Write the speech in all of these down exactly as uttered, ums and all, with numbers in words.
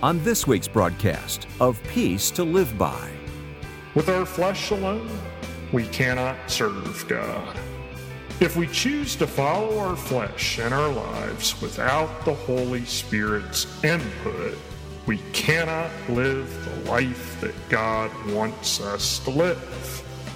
on this week's broadcast of Peace to Live By. With our flesh alone, we cannot serve God. If we choose to follow our flesh in our lives without the Holy Spirit's input, we cannot live the life that God wants us to live.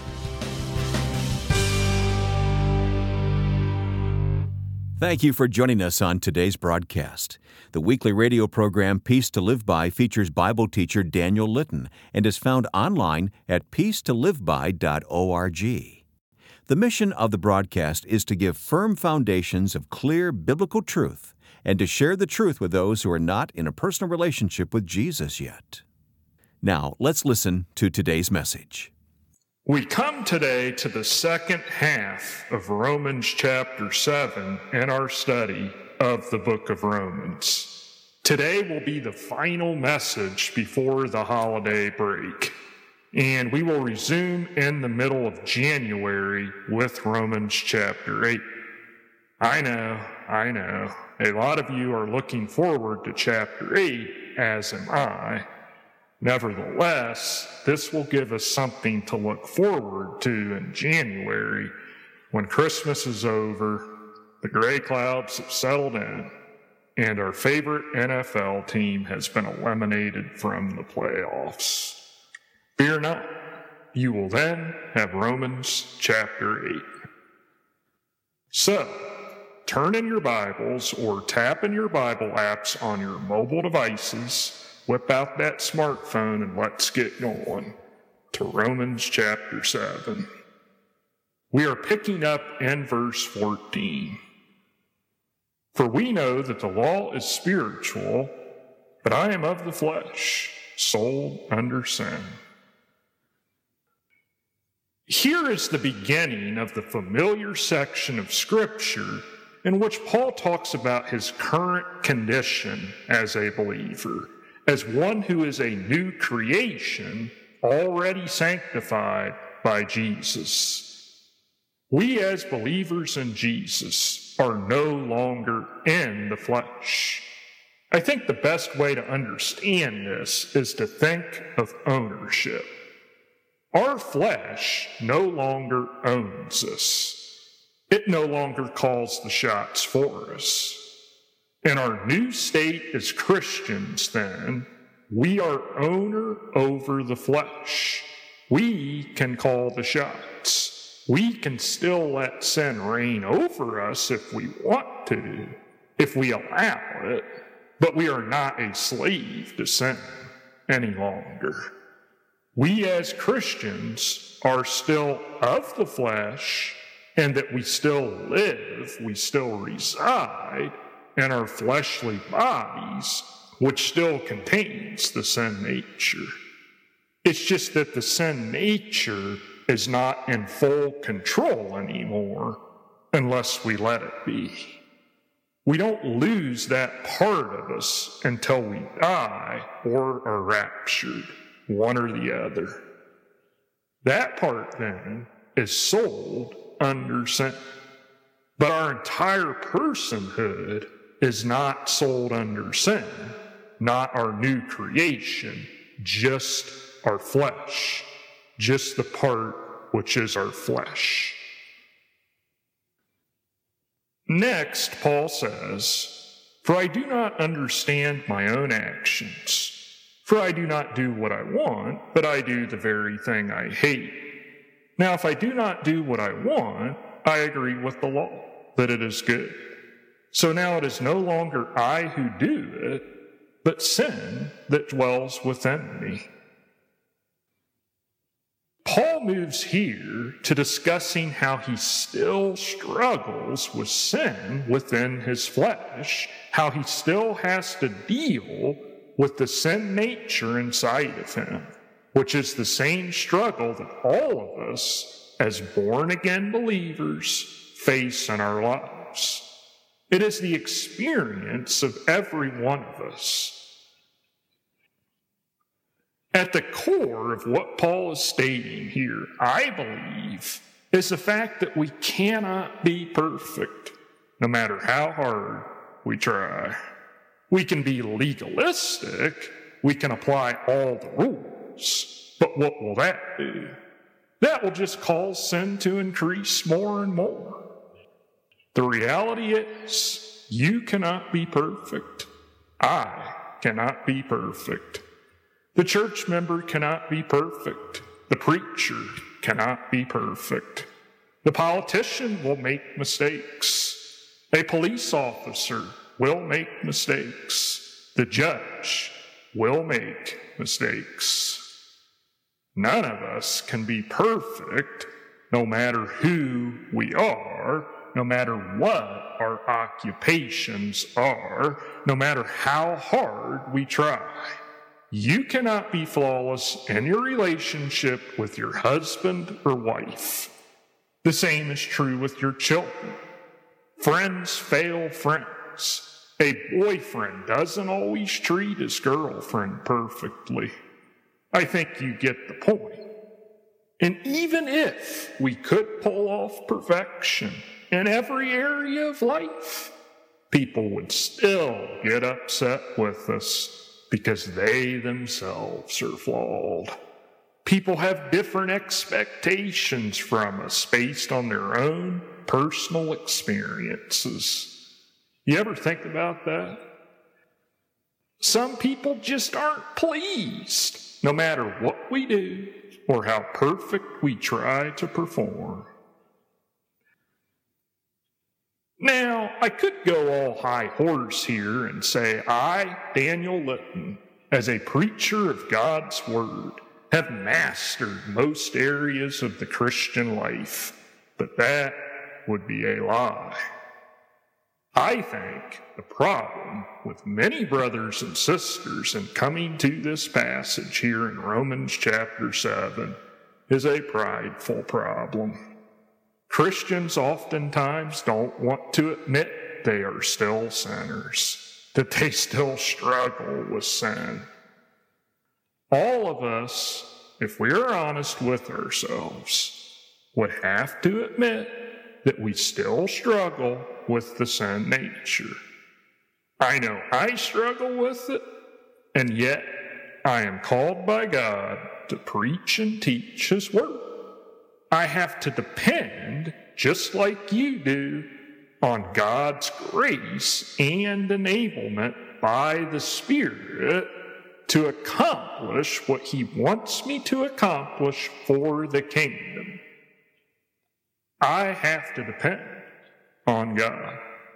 Thank you for joining us on today's broadcast. The weekly radio program Peace to Live By features Bible teacher Daniel Litton and is found online at peace to live by dot org. The mission of the broadcast is to give firm foundations of clear biblical truth and to share the truth with those who are not in a personal relationship with Jesus yet. Now, let's listen to today's message. We come today to the second half of Romans chapter seven in our study of the book of Romans. Today will be the final message before the holiday break, and we will resume in the middle of January with Romans chapter eight. I know, I know, a lot of you are looking forward to chapter eight, as am I. Nevertheless, this will give us something to look forward to in January when Christmas is over, the gray clouds have settled in, and our favorite N F L team has been eliminated from the playoffs. Fear not, you will then have Romans chapter eight. So, turn in your Bibles or tap in your Bible apps on your mobile devices. Whip out that smartphone and let's get going to Romans chapter seven. We are picking up in verse fourteen. For we know that the law is spiritual, but I am of the flesh, sold under sin. Here is the beginning of the familiar section of Scripture in which Paul talks about his current condition as a believer, as one who is a new creation, already sanctified by Jesus. We as believers in Jesus are no longer in the flesh. I think the best way to understand this is to think of ownership. Our flesh no longer owns us. It no longer calls the shots for us. In our new state as Christians, then, we are owner over the flesh. We can call the shots. We can still let sin reign over us if we want to, if we allow it, but we are not a slave to sin any longer. We as Christians are still of the flesh, and that we still live, we still reside, in our fleshly bodies, which still contains the sin nature. It's just that the sin nature is not in full control anymore unless we let it be. We don't lose that part of us until we die or are raptured, one or the other. That part then is sold under sin. But our entire personhood is not sold under sin, not our new creation, just our flesh, just the part which is our flesh. Next, Paul says, For I do not understand my own actions, for I do not do what I want, but I do the very thing I hate. Now, if I do not do what I want, I agree with the law, that it is good. So now it is no longer I who do it, but sin that dwells within me. Paul moves here to discussing how he still struggles with sin within his flesh, how he still has to deal with the sin nature inside of him, which is the same struggle that all of us as born-again believers face in our lives. It is the experience of every one of us. At the core of what Paul is stating here, I believe, is the fact that we cannot be perfect, no matter how hard we try. We can be legalistic we can apply all the rules. But what will that do? That will just cause sin to increase more and more. The reality is, you cannot be perfect. I cannot be perfect. The church member cannot be perfect. The preacher cannot be perfect. The politician will make mistakes. A police officer will make mistakes. The judge will make mistakes. None of us can be perfect, no matter who we are, no matter what our occupations are, no matter how hard we try. You cannot be flawless in your relationship with your husband or wife. The same is true with your children. Friends fail friends. A boyfriend doesn't always treat his girlfriend perfectly. I think you get the point. And even if we could pull off perfection in every area of life, people would still get upset with us because they themselves are flawed. People have different expectations from us based on their own personal experiences. You ever think about that? Some people just aren't pleased, no matter what we do or how perfect we try to perform. Now, I could go all high horse here and say, I, Daniel Litton, as a preacher of God's Word, have mastered most areas of the Christian life, but that would be a lie. I think the problem with many brothers and sisters in coming to this passage here in Romans chapter seven is a prideful problem. Christians oftentimes don't want to admit they are still sinners, that they still struggle with sin. All of us, if we are honest with ourselves, would have to admit that we still struggle with the sin nature. I know I struggle with it, and yet I am called by God to preach and teach His Word. I have to depend, just like you do, on God's grace and enablement by the Spirit to accomplish what He wants me to accomplish for the kingdom. I have to depend on God.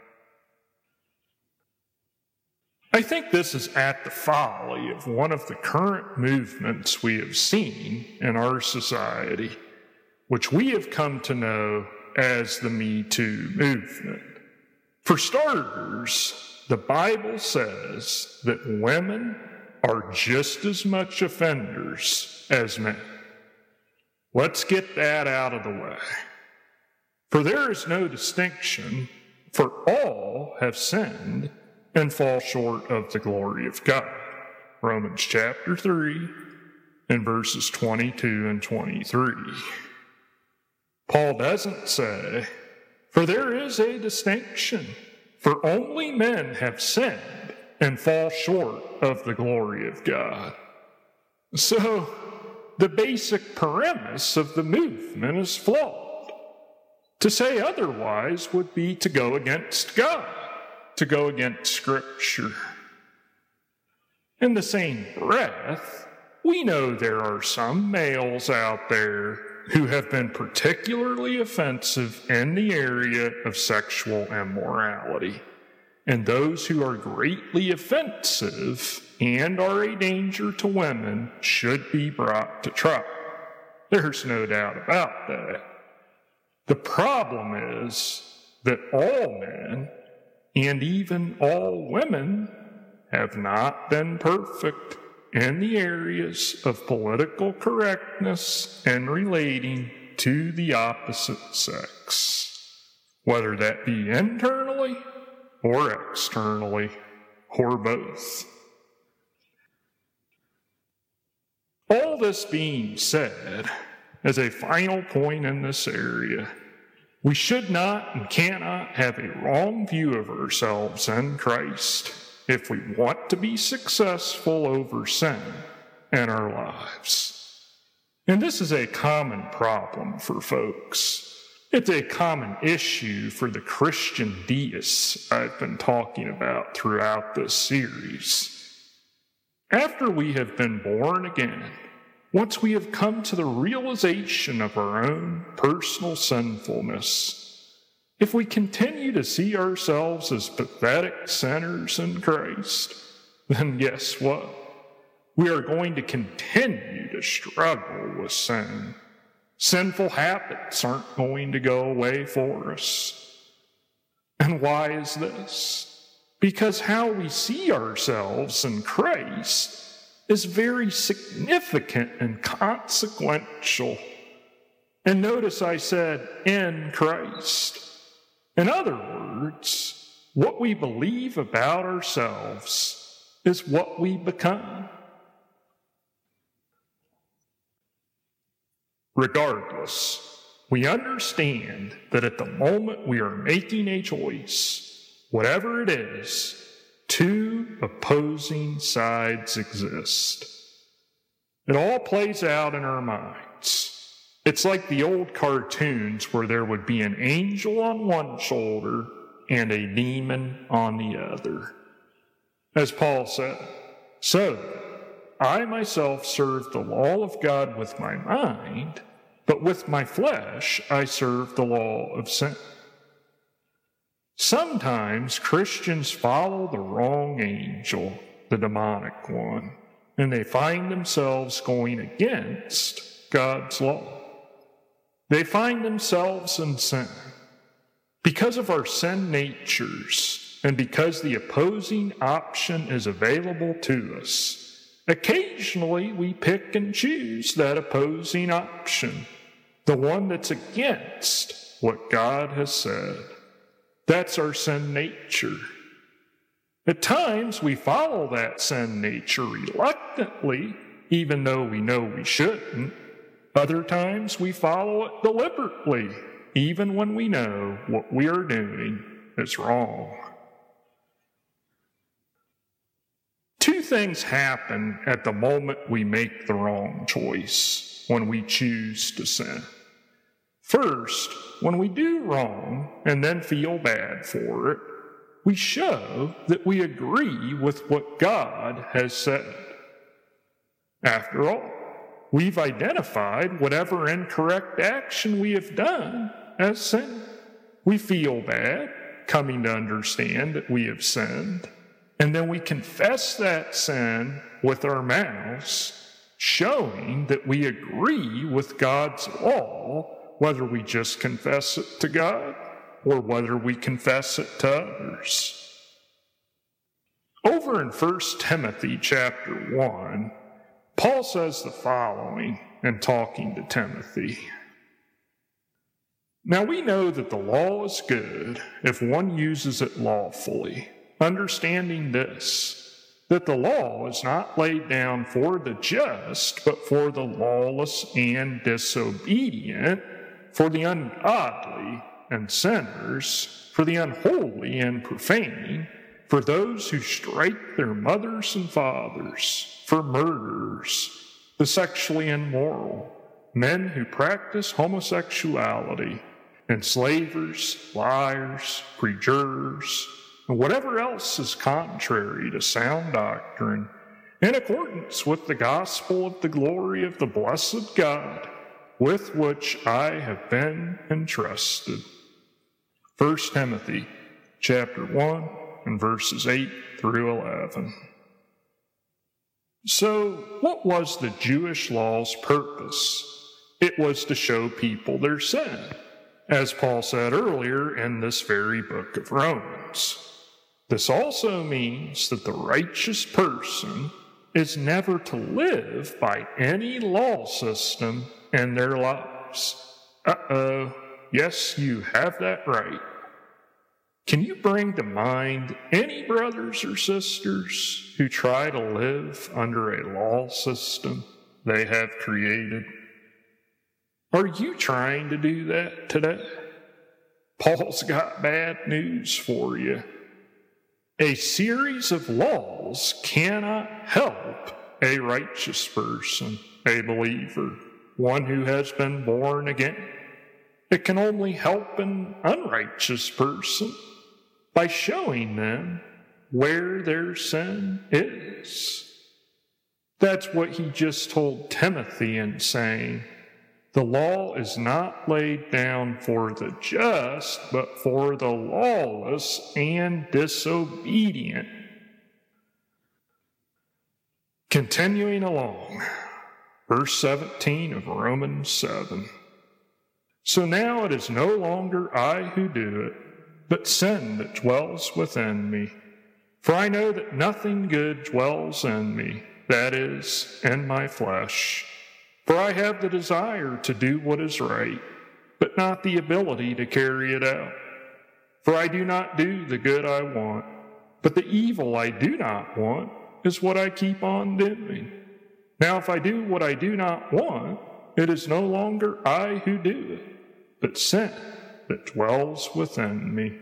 I think this is at the folly of one of the current movements we have seen in our society, which we have come to know as the Me Too movement. For starters, the Bible says that women are just as much offenders as men. Let's get that out of the way. For there is no distinction, for all have sinned and fall short of the glory of God. Romans chapter three and verses twenty-two and twenty-three. Paul doesn't say, for there is a distinction, for only men have sinned and fall short of the glory of God. So, the basic premise of the movement is flawed. To say otherwise would be to go against God, to go against Scripture. In the same breath, we know there are some males out there who have been particularly offensive in the area of sexual immorality, and those who are greatly offensive and are a danger to women should be brought to trial. There's no doubt about that. The problem is that all men, and even all women, have not been perfect in the areas of political correctness and relating to the opposite sex, whether that be internally or externally, or both. All this being said, as a final point in this area, we should not and cannot have a wrong view of ourselves in Christ. if we want to be successful over sin in our lives. And this is a common problem for folks. It's a common issue for the Christian deists I've been talking about throughout this series. After we have been born again, once we have come to the realization of our own personal sinfulness, if we continue to see ourselves as pathetic sinners in Christ, then guess what? We are going to continue to struggle with sin. Sinful habits aren't going to go away for us. And why is this? Because how we see ourselves in Christ is very significant and consequential. And notice I said, in Christ. In other words, what we believe about ourselves is what we become. Regardless, we understand that at the moment we are making a choice, whatever it is, two opposing sides exist. It all plays out in our minds. It's like the old cartoons where there would be an angel on one shoulder and a demon on the other. As Paul said, so I myself serve the law of God with my mind, but with my flesh I serve the law of sin. Sometimes Christians follow the wrong angel, the demonic one, and they find themselves going against God's law. They find themselves in sin. Because of our sin natures, and because the opposing option is available to us, occasionally we pick and choose that opposing option, the one that's against what God has said. That's our sin nature. At times we follow that sin nature reluctantly, even though we know we shouldn't. Other times we follow it deliberately, even when we know what we are doing is wrong. Two things happen at the moment we make the wrong choice, when we choose to sin. First, when we do wrong and then feel bad for it, we show that we agree with what God has said. After all, we've identified whatever incorrect action we have done as sin. We feel bad, coming to understand that we have sinned, and then we confess that sin with our mouths, showing that we agree with God's law, whether we just confess it to God or whether we confess it to others. Over in First Timothy chapter one, Paul says the following in talking to Timothy. Now we know that the law is good if one uses it lawfully, understanding this, that the law is not laid down for the just, but for the lawless and disobedient, for the ungodly and sinners, for the unholy and profane, for those who strike their mothers and fathers, for murderers, the sexually immoral, men who practice homosexuality, enslavers, liars, perjurers, and whatever else is contrary to sound doctrine, in accordance with the gospel of the glory of the blessed God, with which I have been entrusted. First Timothy chapter one and verses eight through eleven. So, what was the Jewish law's purpose? It was to show people their sin, as Paul said earlier in this very book of Romans. This also means that the righteous person is never to live by any law system in their lives. Uh-oh, yes, you have that right. Can you bring to mind any brothers or sisters who try to live under a law system they have created? Are you trying to do that today? Paul's got bad news for you. A series of laws cannot help a righteous person, a believer, one who has been born again. It can only help an unrighteous person by showing them where their sin is. That's what he just told Timothy in saying, the law is not laid down for the just, but for the lawless and disobedient. Continuing along, verse seventeen of Romans seven. So now it is no longer I who do it, but sin that dwells within me. For I know that nothing good dwells in me, that is, in my flesh. For I have the desire to do what is right, but not the ability to carry it out. For I do not do the good I want, but the evil I do not want is what I keep on doing. Now if I do what I do not want, it is no longer I who do it, but sin that dwells within me.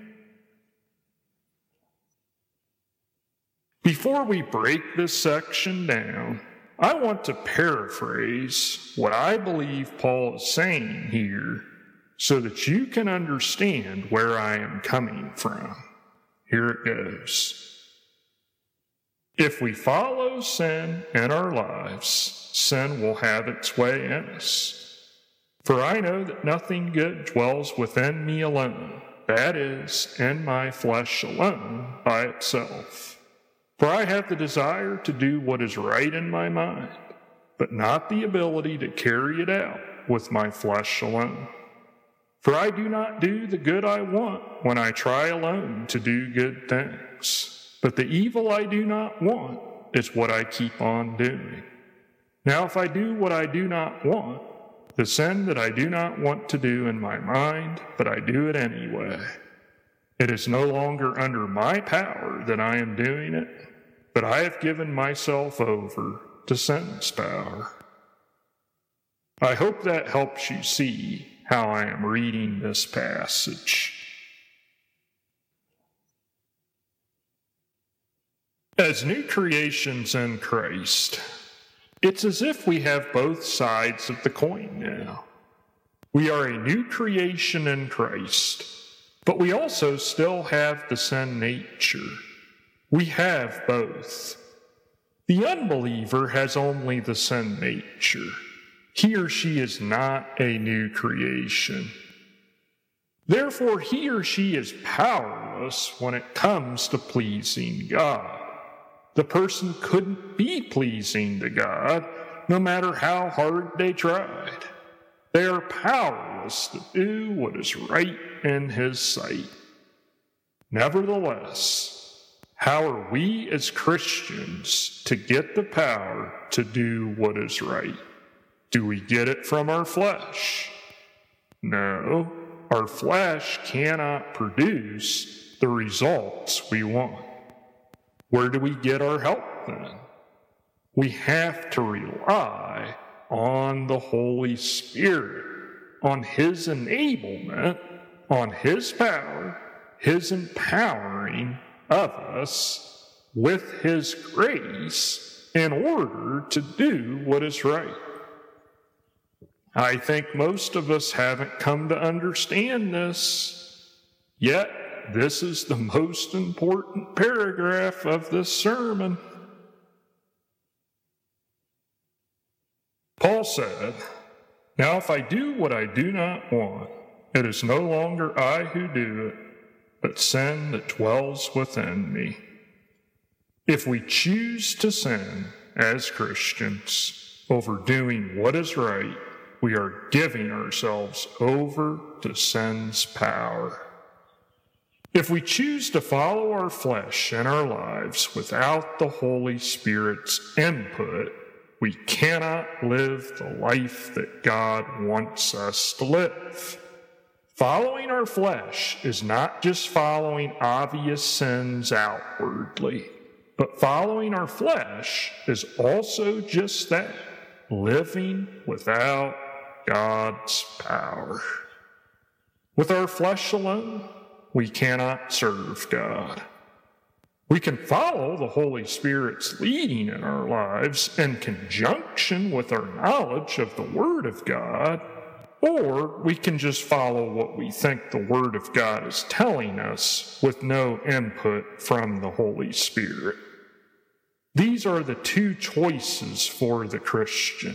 Before we break this section down, I want to paraphrase what I believe Paul is saying here so that you can understand where I am coming from. Here it goes. If we follow sin in our lives, sin will have its way in us. For I know that nothing good dwells within me alone, that is, in my flesh alone by itself. For I have the desire to do what is right in my mind, but not the ability to carry it out with my flesh alone. For I do not do the good I want when I try alone to do good things, but the evil I do not want is what I keep on doing. Now if I do what I do not want, the sin that I do not want to do in my mind, but I do it anyway, it is no longer under my power that I am doing it, but I have given myself over to sin's power. I hope that helps you see how I am reading this passage. As new creations in Christ, it's as if we have both sides of the coin now. We are a new creation in Christ, but we also still have the sin nature. We have both. The unbeliever has only the sin nature. He or she is not a new creation. Therefore, he or she is powerless when it comes to pleasing God. The person couldn't be pleasing to God no matter how hard they tried. They are powerless to do what is right in His sight. Nevertheless, how are we as Christians to get the power to do what is right? Do we get it from our flesh? No, our flesh cannot produce the results we want. Where do we get our help then? We have to rely on the Holy Spirit, on His enablement, on His power, His empowering of us with His grace in order to do what is right. I think most of us haven't come to understand this, yet this is the most important paragraph of this sermon. Paul said, "Now if I do what I do not want, it is no longer I who do it, but sin that dwells within me." If we choose to sin as Christians over doing what is right, we are giving ourselves over to sin's power. If we choose to follow our flesh in our lives without the Holy Spirit's input, we cannot live the life that God wants us to live. Following our flesh is not just following obvious sins outwardly, but following our flesh is also just that, living without God's power. With our flesh alone, we cannot serve God. We can follow the Holy Spirit's leading in our lives in conjunction with our knowledge of the Word of God, or we can just follow what we think the Word of God is telling us with no input from the Holy Spirit. These are the two choices for the Christian.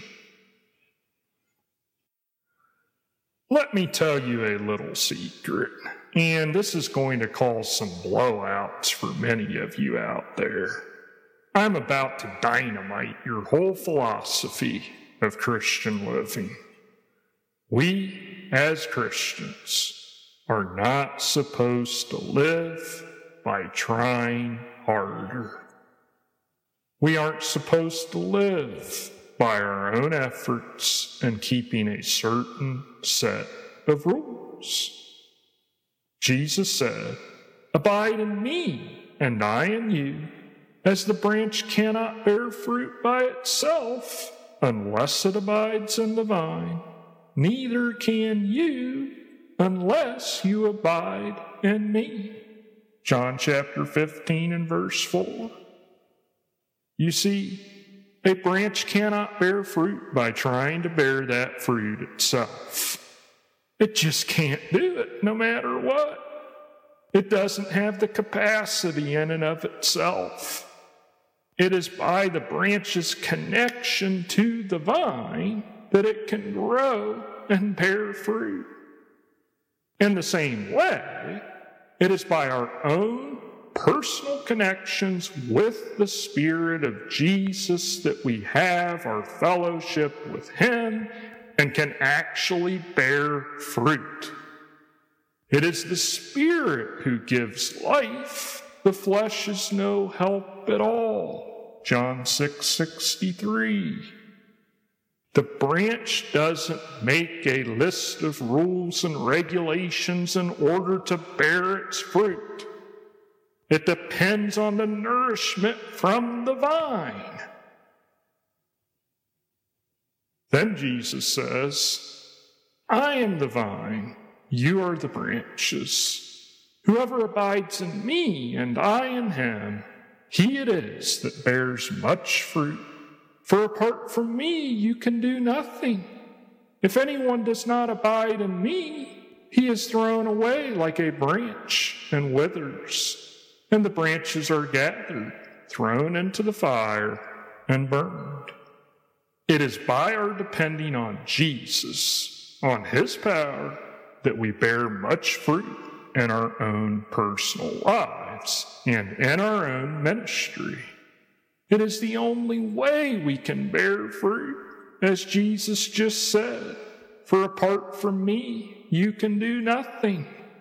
Let me tell you a little secret, and this is going to cause some blowouts for many of you out there. I'm about to dynamite your whole philosophy of Christian living. We, as Christians, are not supposed to live by trying harder. We aren't supposed to live by our own efforts and keeping a certain set of rules. Jesus said, "Abide in me, and I in you, as the branch cannot bear fruit by itself unless it abides in the vine. Neither can you unless you abide in me." John chapter fifteen and verse four. You see, a branch cannot bear fruit by trying to bear that fruit itself. It just can't do it, no matter what. It doesn't have the capacity in and of itself. It is by the branch's connection to the vine that it can grow and bear fruit. In the same way, it is by our own personal connections with the Spirit of Jesus that we have our fellowship with Him and can actually bear fruit. It is the Spirit who gives life. The flesh is no help at all. John six sixty-three. The branch doesn't make a list of rules and regulations in order to bear its fruit. It depends on the nourishment from the vine. Then Jesus says, "I am the vine, you are the branches. Whoever abides in me and I in him, he it is that bears much fruit. For apart from me you can do nothing. If anyone does not abide in me, he is thrown away like a branch and withers. And the branches are gathered, thrown into the fire, and burned." It is by our depending on Jesus, on His power, that we bear much fruit in our own personal lives and in our own ministry. It is the only way we can bear fruit, as Jesus just said, "For apart from me, you can do nothing."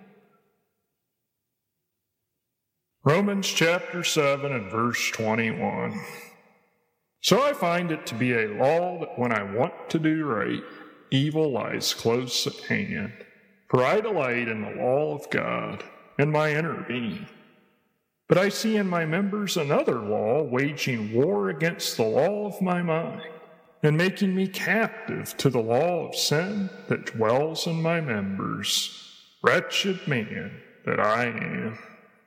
Romans chapter seven and verse twenty-one. "So I find it to be a law that when I want to do right, evil lies close at hand. For I delight in the law of God in my inner being. But I see in my members another law waging war against the law of my mind, and making me captive to the law of sin that dwells in my members. Wretched man that I am."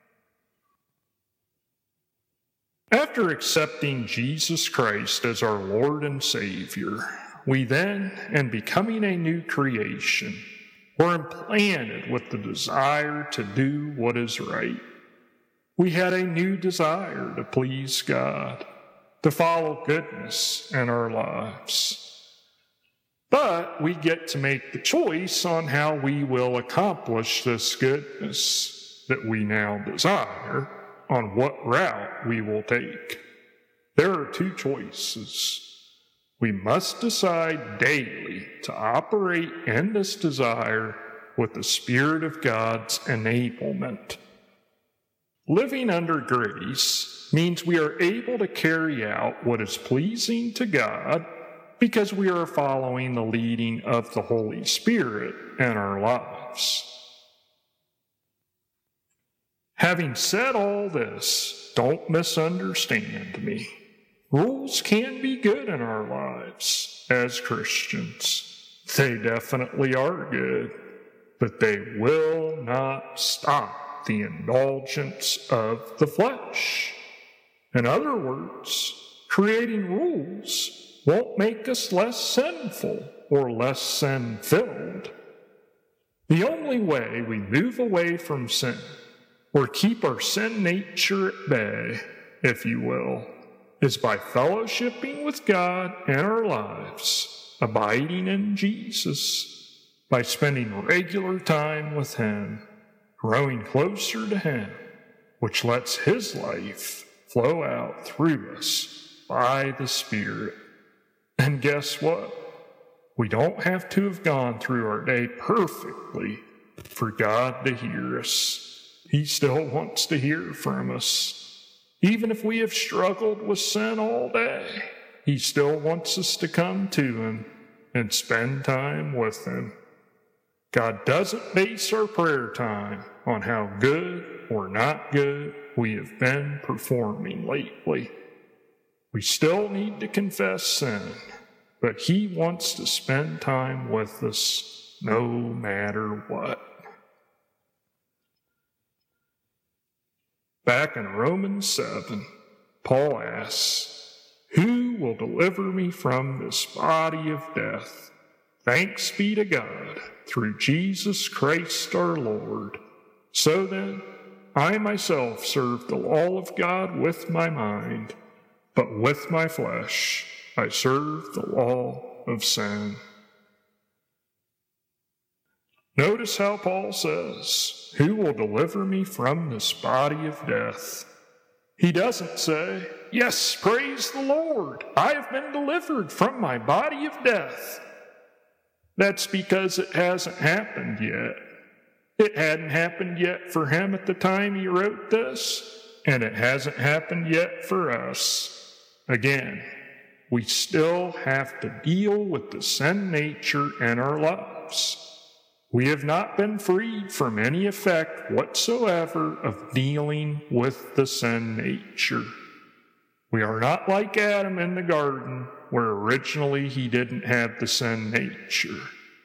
After accepting Jesus Christ as our Lord and Savior, we then, in becoming a new creation, were implanted with the desire to do what is right. We had a new desire to please God, to follow goodness in our lives. But we get to make the choice on how we will accomplish this goodness that we now desire, on what route we will take. There are two choices. We must decide daily to operate in this desire with the Spirit of God's enablement. Living under grace means we are able to carry out what is pleasing to God because we are following the leading of the Holy Spirit in our lives. Having said all this, don't misunderstand me. Rules can be good in our lives as Christians. They definitely are good, but they will not stop the indulgence of the flesh. In other words, creating rules won't make us less sinful or less sin-filled. The only way we move away from sin, or keep our sin nature at bay, if you will, is by fellowshipping with God in our lives, abiding in Jesus, by spending regular time with Him, growing closer to Him, which lets His life flow out through us by the Spirit. And guess what? We don't have to have gone through our day perfectly for God to hear us. He still wants to hear from us. Even if we have struggled with sin all day, He still wants us to come to Him and spend time with Him. God doesn't base our prayer time on how good or not good we have been performing lately. We still need to confess sin, but He wants to spend time with us no matter what. Back in Romans seven, Paul asks, "Who will deliver me from this body of death? Thanks be to God through Jesus Christ our Lord. So then, I myself serve the law of God with my mind, but with my flesh I serve the law of sin." Notice how Paul says, "Who will deliver me from this body of death?" He doesn't say, "Yes, praise the Lord, I have been delivered from my body of death." That's because it hasn't happened yet. It hadn't happened yet for him at the time he wrote this, and it hasn't happened yet for us. Again, we still have to deal with the sin nature in our lives. We have not been freed from any effect whatsoever of dealing with the sin nature. We are not like Adam in the garden, where originally he didn't have the sin nature.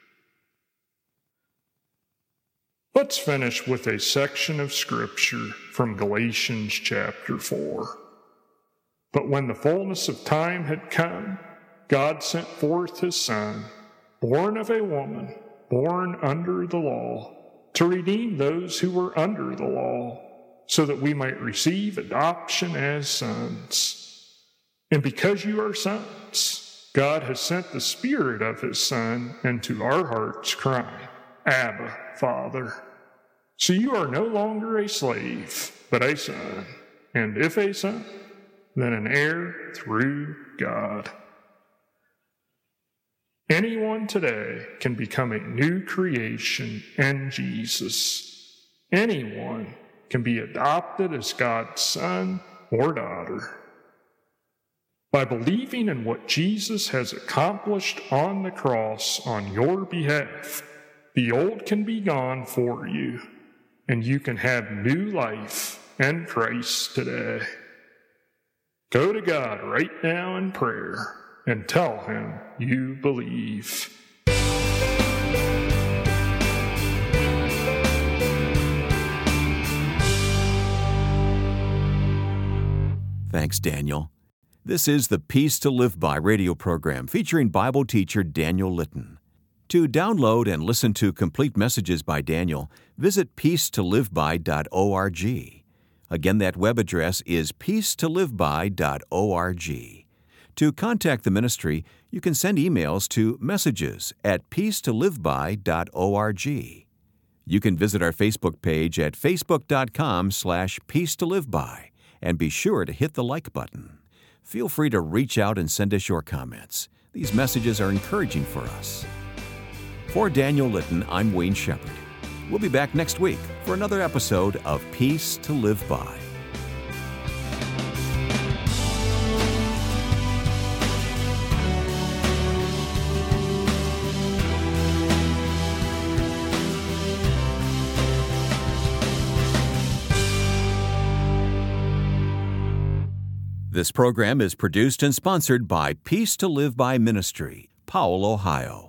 Let's finish with a section of Scripture from Galatians chapter four. "But when the fullness of time had come, God sent forth His Son, born of a woman, born under the law, to redeem those who were under the law, so that we might receive adoption as sons. And because you are sons, God has sent the Spirit of His Son into our hearts, crying, 'Abba, Father.' So you are no longer a slave, but a son, and if a son, then an heir through God." Anyone today can become a new creation in Jesus. Anyone can be adopted as God's son or daughter. By believing in what Jesus has accomplished on the cross on your behalf, the old can be gone for you, and you can have new life in Christ today. Go to God right now in prayer and tell Him you believe. Thanks, Daniel. This is the Peace to Live By radio program featuring Bible teacher Daniel Litton. To download and listen to complete messages by Daniel, visit peace to live by dot org. Again, that web address is peace to live by dot org. To contact the ministry, you can send emails to messages at peace to live by dot org. You can visit our Facebook page at facebook dot com slash peace to live by and be sure to hit the like button. Feel free to reach out and send us your comments. These messages are encouraging for us. For Daniel Litton, I'm Wayne Shepherd. We'll be back next week for another episode of Peace to Live By. This program is produced and sponsored by Peace to Live By Ministry, Powell, Ohio.